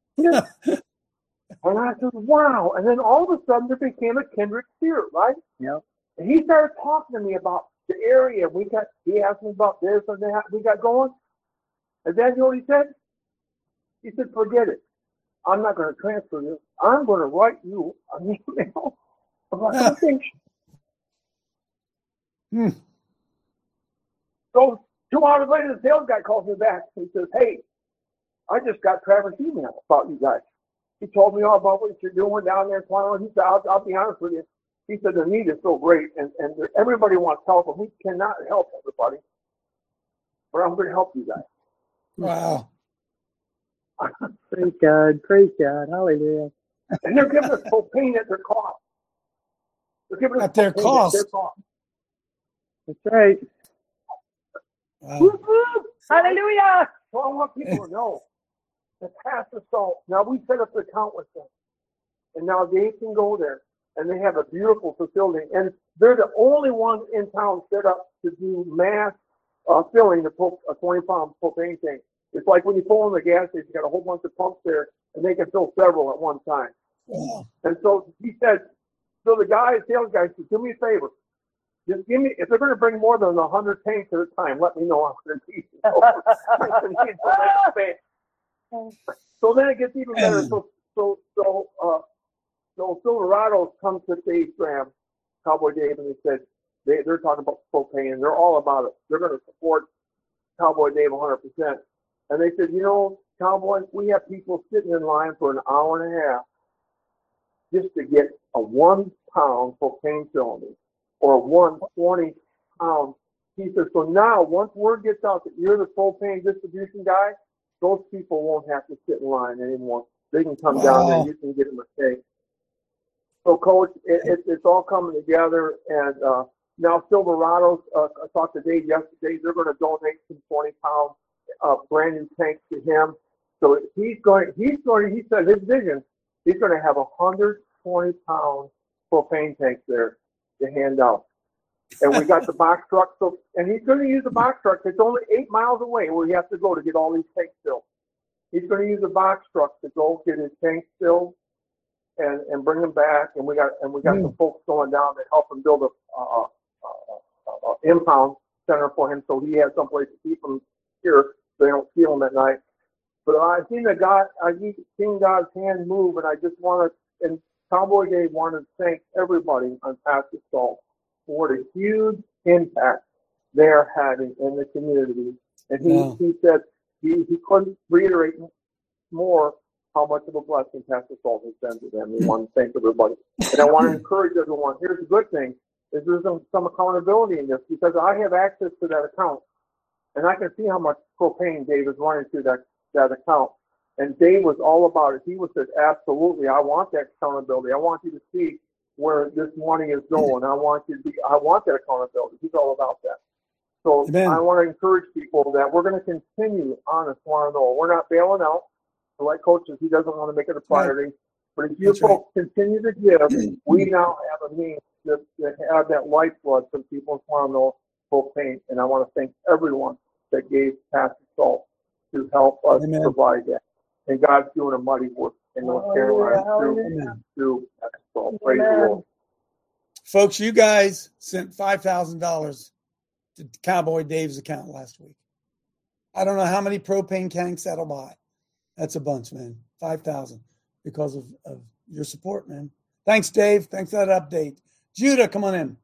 And I said, wow. And then all of a sudden, there became a kindred spirit, right? Yeah. And he started talking to me about the area. He asked me about this and that we got going. And then you know what he said? He said, forget it. I'm not going to transfer you. I'm going to write you an email about salvation. So 2 hours later, the sales guy calls me back. He says, hey, I just got Travis' email about you guys. He told me all about what you're doing down there in Quantico. He said, I'll be honest with you. He said, the need is so great, and everybody wants help, and we cannot help everybody. But I'm going to help you guys. Wow. Praise God. Praise God. Hallelujah. And they're giving us propane at their cost. They're giving us At their cost. That's right. Wow. Hallelujah. So I want people to know that Pastor Salt, now we set up the account with them. And now they can go there. And they have a beautiful facility. And they're the only ones in town set up to do mass filling a 20-pound propane tank. It's like when you pull in the gas station, you got a whole bunch of pumps there, and they can fill several at one time. Wow. And so he said, so the sales guy said, do me a favor. Just give me, if they're going to bring more than 100 tanks at a time, let me know how many pieces. So then it gets even better. So Silverado's come to Dave Graham, Cowboy Dave, and they said they're talking about propane, and they're all about it. They're going to support Cowboy Dave 100%. And they said, Cowboy, we have people sitting in line for an hour and a half just to get a 1-pound propane cylinder or a 120-pound. He says, so now once word gets out that you're the propane distribution guy, those people won't have to sit in line anymore. They can come down there and you can get them a tank. So, Coach, it's all coming together. And now Silverado's, I talked to Dave yesterday, they're going to donate some 20-pound brand new tanks to him. So he said his vision, he's going to have 120-pound propane tanks there to hand out. And we got the box truck. And he's going to use the box truck. It's only 8 miles away where he has to go to get all these tanks filled. He's going to use the box truck to go get his tanks filled and bring them back. And we got some folks going down to help him build a impound center for him, so he has someplace to keep them here so they don't steal them at night. But I've seen God's hand move, and I just want to, and Cowboy Dave wanted to thank everybody on Pastor Salt for the huge impact they're having in the community. And he said he couldn't reiterate more how much of a blessing Pastor Salt has been to them. We want to thank everybody. And I want to encourage everyone. Here's the good thing, is there's some accountability in this, because I have access to that account. And I can see how much propane Dave is running through that account. And Dave was all about it. He said, absolutely, I want that accountability. I want you to see where this money is going. I want that accountability. He's all about that. So Amen. I want to encourage people that we're going to continue on this one. We're not bailing out. Like Coach says, he doesn't want to make it a priority. Right. But if you folks continue to give, we now have a means to have that lifeblood for people in Quantico propane. And I want to thank everyone that gave Pastor Salt to help us provide that. And God's doing a mighty work in North Carolina through Pastor Salt. Praise the Lord. Folks, you guys sent $5,000 to Cowboy Dave's account last week. I don't know how many propane tanks that'll buy. That's a bunch, man. 5,000 because of your support, man. Thanks, Dave. Thanks for that update. Judah, come on in.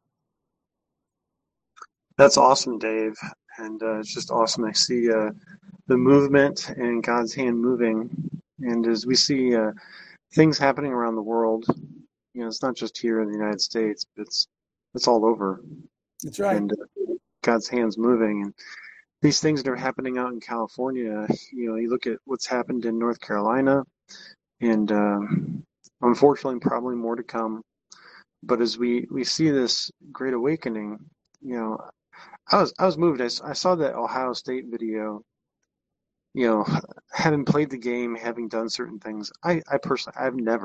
That's awesome, Dave. And it's just awesome to see the movement and God's hand moving. And as we see things happening around the world, it's not just here in the United States, but it's all over. That's right. And God's hand's moving. And these things that are happening out in California, you look at what's happened in North Carolina, and unfortunately, probably more to come. But as we see this great awakening, I was moved. I saw that Ohio State video. Having played the game, having done certain things, I personally,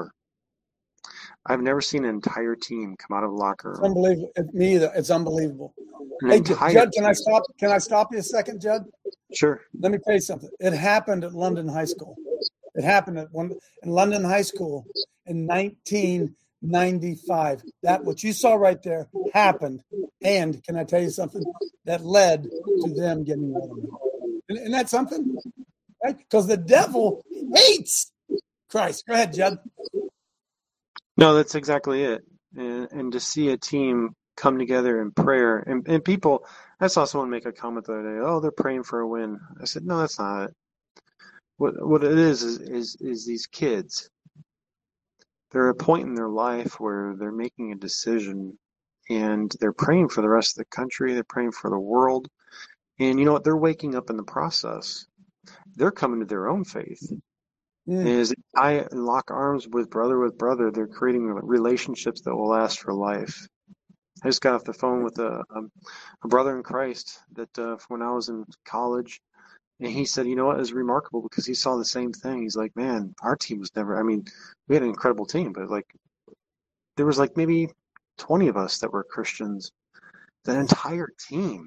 I've never seen an entire team come out of a locker room. It's unbelievable. Me either. It's unbelievable. Hey, Judd, can I stop you a second, Judd? Sure. Let me tell you something. It happened at London High School. It happened in London High School in 1995. That what you saw right there happened. And can I tell you something? That led to them getting rid of me. Isn't that something? Right? Because the devil hates Christ. Go ahead, Judd. No, that's exactly it. And to see a team come together in prayer. And people, I saw someone make a comment the other day, oh, they're praying for a win. I said, no, that's not it. What it is these kids. They're at a point in their life where they're making a decision and they're praying for the rest of the country. They're praying for the world. And you know what? They're waking up in the process. They're coming to their own faith. And as I lock arms with brother, they're creating relationships that will last for life. I just got off the phone with a brother in Christ that when I was in college, and he said, you know what, is remarkable because he saw the same thing. He's like, man, our team was never, I mean, we had an incredible team, but like there was like maybe 20 of us that were Christians. The entire team.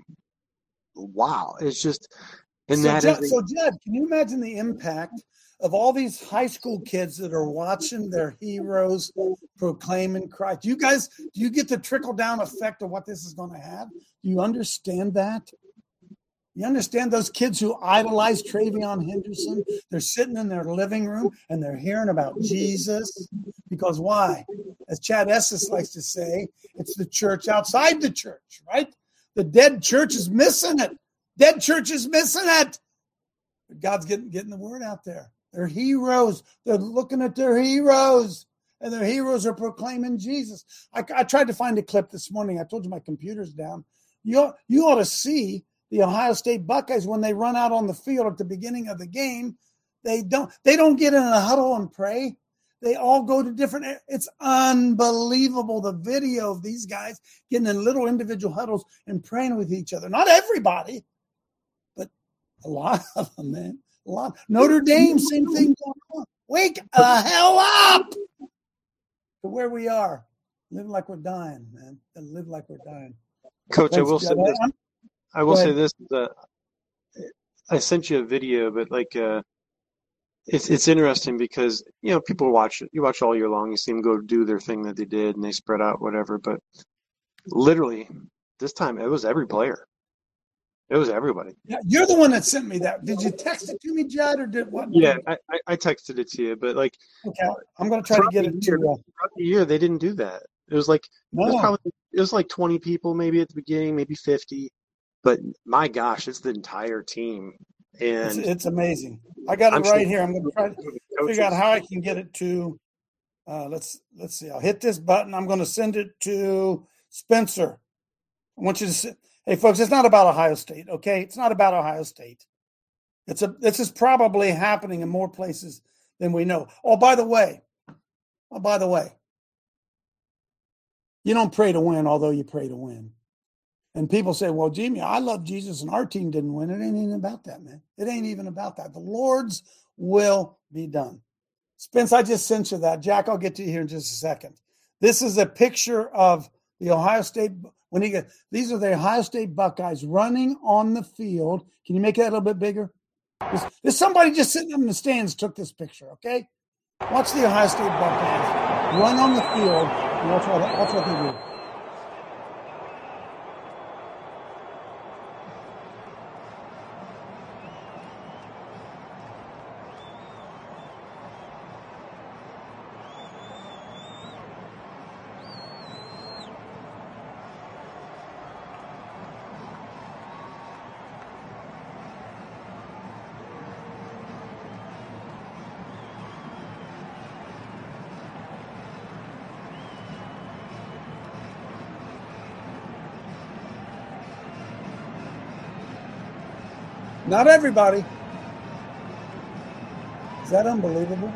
Wow. It's just, and so Jed, can you imagine the impact of all these high school kids that are watching their heroes proclaiming Christ? Do you get the trickle down effect of what this is going to have? Do you understand that? You understand those kids who idolize Travion Henderson? They're sitting in their living room and they're hearing about Jesus. Because why? As Chad Estes likes to say, it's the church outside the church, right? The dead church is missing it. Dead church is missing it. But God's getting the word out there. They're heroes. They're looking at their heroes. And their heroes are proclaiming Jesus. I tried to find a clip this morning. I told you my computer's down. You ought to see the Ohio State Buckeyes when they run out on the field at the beginning of the game. They don't get in a huddle and pray. They all go to different. It's unbelievable, the video of these guys getting in little individual huddles and praying with each other. Not everybody, but a lot of them, man. A lot. Notre Dame, same thing going on. Wake the hell up to where we are. Living like we're dying, man. And live like we're dying. Coach, Thanks, I will say this. I will say this. I sent you a video, but like it's interesting because, you know, people watch it. You watch all year long. You see them go do their thing that they did and they spread out, whatever. But literally this time it was every player. It was everybody. Yeah, you're the one that sent me that. Did you text it to me, Judd, or did what? Yeah, I texted it to you, but like, okay, I'm going to try to get it to you. Throughout the year, they didn't do that. It was like it was like 20 people maybe at the beginning, maybe 50. But my gosh, it's the entire team, and it's amazing. I got it right here. I'm going to try to figure out how I can get it to. Let's see. I'll hit this button. I'm going to send it to Spencer. I want you to hey, folks. It's not about Ohio State, okay? It's not about Ohio State. This is probably happening in more places than we know. Oh, by the way, you don't pray to win, although you pray to win. And people say, well, Jimmy, I love Jesus and our team didn't win. It ain't even about that, man. It ain't even about that. The Lord's will be done. Spence, I just sent you that. Jack, I'll get to you here in just a second. This is a picture of the Ohio State. These are the Ohio State Buckeyes running on the field. Can you make that a little bit bigger? There's somebody just sitting in the stands took this picture, okay? Watch the Ohio State Buckeyes run on the field. And watch what they do. Not everybody. Is that unbelievable?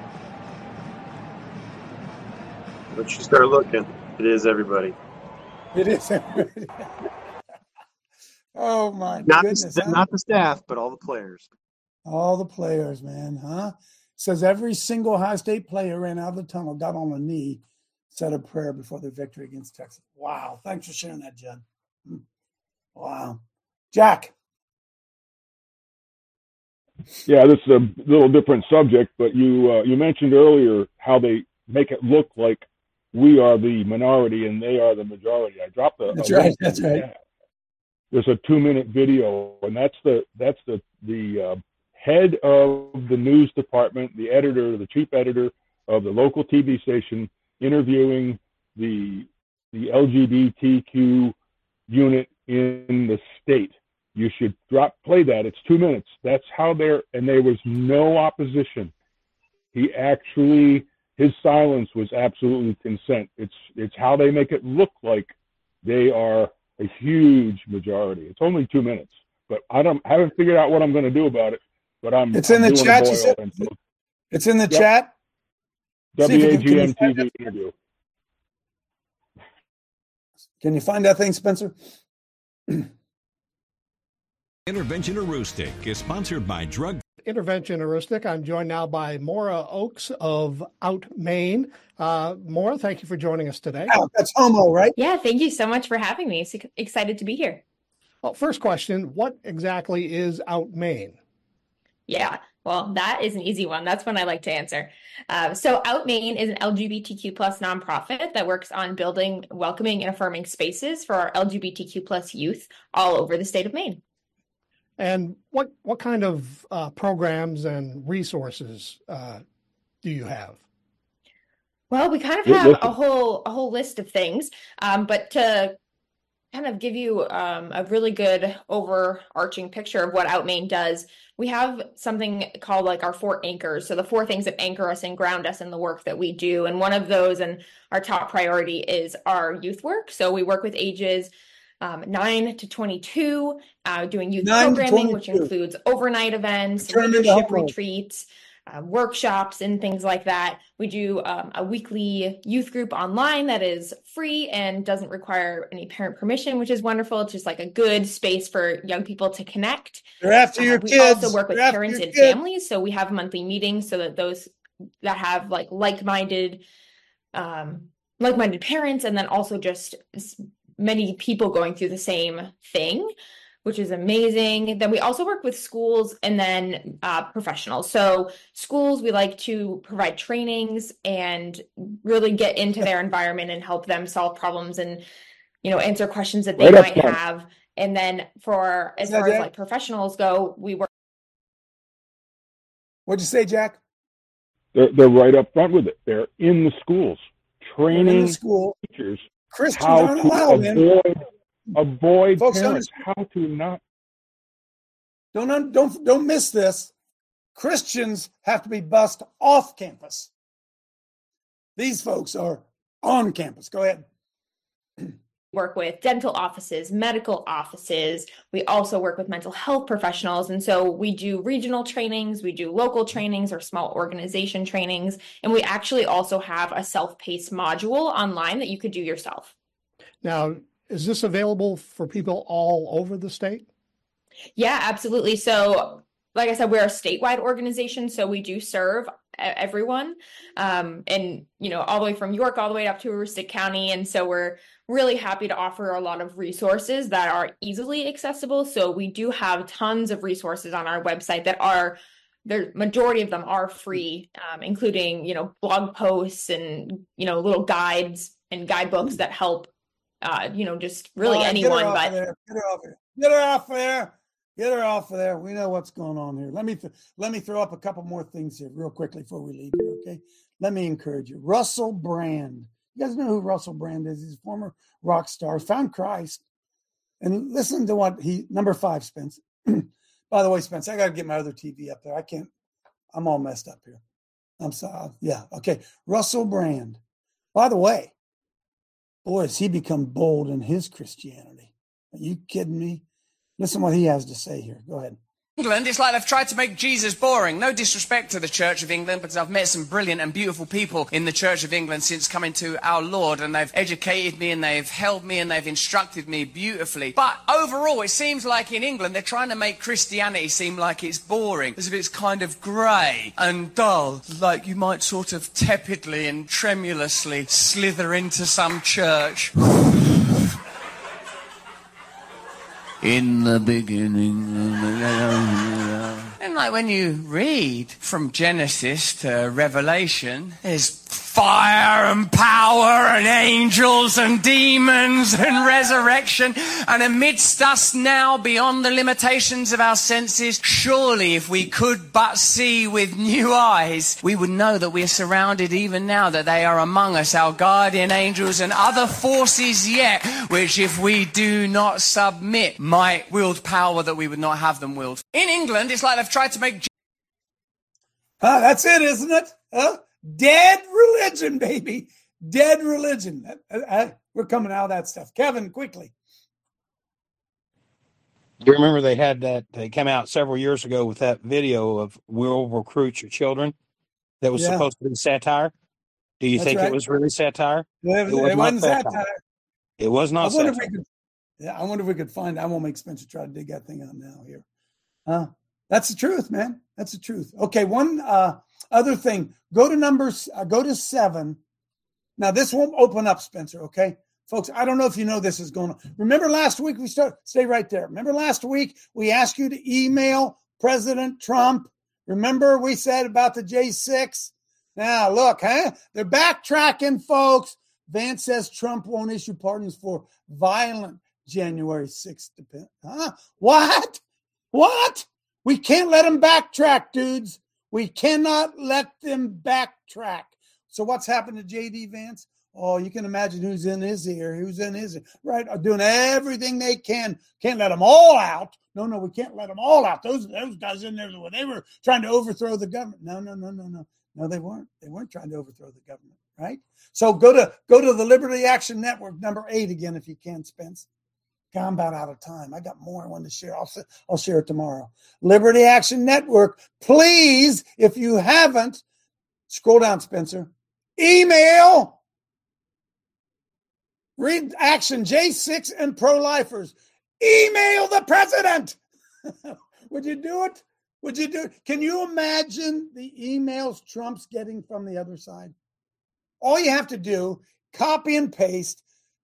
Once you start looking, it is everybody. It is everybody. Oh, my goodness. Not the staff, but all the players. All the players, man, huh? It says every single Ohio State player ran out of the tunnel, got on a knee, said a prayer before their victory against Texas. Wow. Thanks for sharing that, Judd. Wow. Jack. Yeah, this is a little different subject, but you mentioned earlier how they make it look like we are the minority and they are the majority. I dropped a That's right. That's right. There's a 2-minute video, and that's the head of the news department, the editor, the chief editor of the local TV station, interviewing the the LGBTQ unit in the state. You should play that. It's 2 minutes. That's how and there was no opposition. His silence was absolutely consent. It's how they make it look like they are a huge majority. It's only 2 minutes, but I haven't figured out what I'm going to do about it. But It's in the chat. It's in the chat. WAGM TV interview. Can you find that thing, Spencer? Intervention Heuristic is sponsored by Drug Intervention Heuristic. I'm joined now by Maura Oakes of Out Maine. Maura, thank you for joining us today. Oh, that's homo, right? Yeah, thank you so much for having me. Excited to be here. Well, first question, what exactly is Out Maine? Yeah, well, that is an easy one. That's one I like to answer. So Out Maine is an LGBTQ plus nonprofit that works on building welcoming and affirming spaces for our LGBTQ plus youth all over the state of Maine. And what kind of programs and resources do you have? Well, we kind of have a whole list of things, but to kind of give you a really good overarching picture of what Out Maine does, we have something called like our 4 anchors. So the 4 things that anchor us and ground us in the work that we do. And one of those, and our top priority, is our youth work. So we work with ages 9 to 22, doing youth programming, which includes overnight events, leadership retreats, workshops, and things like that. We do a weekly youth group online that is free and doesn't require any parent permission, which is wonderful. It's just like a good space for young people to connect. They're after your kids. We also work with parents and families, so we have monthly meetings so that those that have like-minded parents, and then also just many people going through the same thing, which is amazing. Then we also work with schools and then professionals. So schools, we like to provide trainings and really get into their environment and help them solve problems and, answer questions that they might have. And then as far as like professionals go, we work. What'd you say, Jack? They're right up front with it. They're in the schools, training teachers how to avoid Folks, parents, how to not. Don't miss this. Christians have to be bussed off campus. These folks are on campus. Go ahead. Work with dental offices, medical offices. We also work with mental health professionals. And so we do regional trainings, we do local trainings or small organization trainings. And we actually also have a self-paced module online that you could do yourself. Now, is this available for people all over the state? Yeah, absolutely. So like I said, we're a statewide organization, so we do serve everyone, and all the way from York all the way up to Aroostook County. And so we're really happy to offer a lot of resources that are easily accessible. So we do have tons of resources on our website that are, the majority of them are free, including blog posts and little guides and guidebooks that help just really anyone. Get her off there. Get her off of there. We know what's going on here. Let me throw up a couple more things here real quickly before we leave here, okay? Let me encourage you. Russell Brand. You guys know who Russell Brand is. He's a former rock star, found Christ. And listen to what number 5, Spence. By the way, Spence, I got to get my other TV up there. I'm all messed up here. I'm sorry. Yeah, okay. Russell Brand. By the way, boy, has he become bold in his Christianity. Are you kidding me? Listen what he has to say here. Go ahead. England, it's like they've tried to make Jesus boring. No disrespect to the Church of England, because I've met some brilliant and beautiful people in the Church of England since coming to our Lord, and they've educated me and they've held me and they've instructed me beautifully. But overall, it seems like in England, they're trying to make Christianity seem like it's boring, as if it's kind of grey and dull, like you might sort of tepidly and tremulously slither into some church. In the beginning. And like when you read from Genesis to Revelation, there's fire and power and angels and demons and resurrection. And amidst us now, beyond the limitations of our senses, surely if we could but see with new eyes, we would know that we are surrounded even now, that they are among us, our guardian angels and other forces yet, which if we do not submit, might wield power that we would not have them wield. In England, it's like they've tried to make... That's it, isn't it? Dead religion, baby. Dead religion. We're coming out of that stuff. Kevin, quickly. You remember they came out several years ago with that video of "We'll Recruit Your Children" that was supposed to be satire? Do you think it was really satire? It wasn't satire. It was not satire. I wonder if we could find. I won't make Spencer try to dig that thing out now here. That's the truth, man. That's the truth. Okay, one other thing. Go to 7. Now, this won't open up, Spencer, okay? Folks, I don't know if you know this is going on. Remember last week stay right there. Remember last week we asked you to email President Trump. Remember we said about the J6? Now, look, they're backtracking, folks. Vance says Trump won't issue pardons for violent January 6th. What? We can't let them backtrack, dudes. We cannot let them backtrack. So what's happened to J.D. Vance? Oh, you can imagine who's in his ear, right? Are doing everything they can. Can't let them all out. No, we can't let them all out. Those guys in there, they were trying to overthrow the government. No. No, they weren't. They weren't trying to overthrow the government, right? So go to the Liberty Action Network, number 8 again, if you can, Spence. God, I'm about out of time. I got more I want to share. I'll share it tomorrow. Liberty Action Network. Please, if you haven't, scroll down, Spencer. Email Read Action J6 and pro-lifers. Email the president. Would you do it? Would you do it? Can you imagine the emails Trump's getting from the other side? All you have to do, copy and paste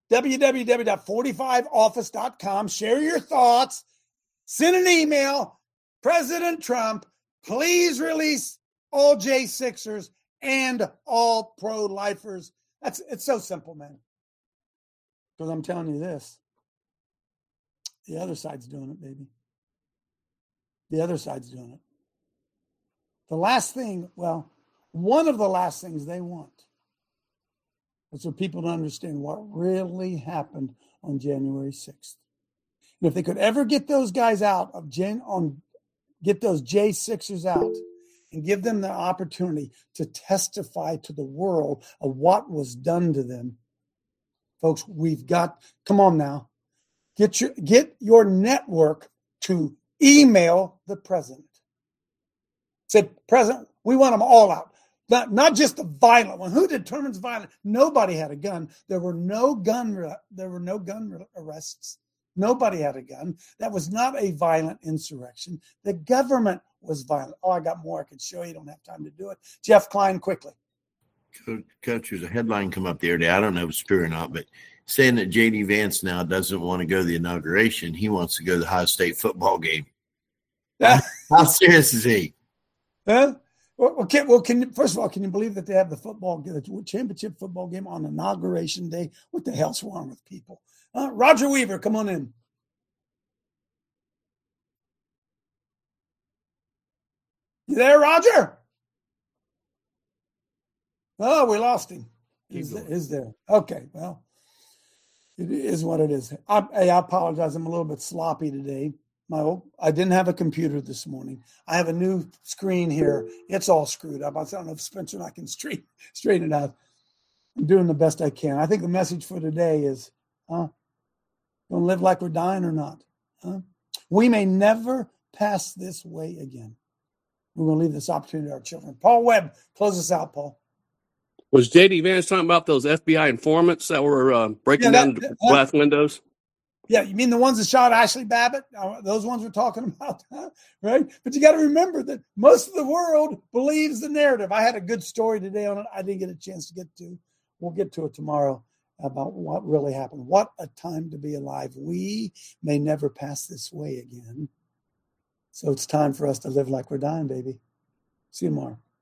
www.45office.com, share your thoughts, send an email, President Trump, please release all J6ers and all pro-lifers. It's so simple, man. Because I'm telling you this, the other side's doing it, baby. The other side's doing it. The last thing, well, one of the last things they want is for people to understand what really happened on January 6th. And if they could ever get those guys out get those J6ers out and give them the opportunity to testify to the world of what was done to them, folks, come on now, get your network to email the president. Say, President, we want them all out. Not just the violent one. Who determines violent? Nobody had a gun. There were no gun arrests. Nobody had a gun. That was not a violent insurrection. The government was violent. Oh, I got more I could show you. Don't have time to do it. Jeff Klein, quickly. Coach, there's a headline come up the other day. I don't know if it's true or not, but saying that J.D. Vance now doesn't want to go to the inauguration. He wants to go to the Ohio State football game. How serious is he? Well, first of all, can you believe that they have the championship football game on inauguration day? What the hell's wrong with people? Roger Weaver, come on in. You there, Roger? Oh, we lost him. Is there? Okay, well, it is what it is. I apologize. I'm a little bit sloppy today. I didn't have a computer this morning. I have a new screen here. It's all screwed up. I don't know if Spencer and I can straighten it out. I'm doing the best I can. I think the message for today is, gonna live like we're dying or not? We may never pass this way again. We're going to leave this opportunity to our children. Paul Webb, close us out, Paul. Was J.D. Vance talking about those FBI informants that were breaking down glass windows? Yeah, you mean the ones that shot Ashley Babbitt? Those ones we're talking about, right? But you got to remember that most of the world believes the narrative. I had a good story today on it. I didn't get a chance to get to. We'll get to it tomorrow about what really happened. What a time to be alive. We may never pass this way again. So it's time for us to live like we're dying, baby. See you tomorrow.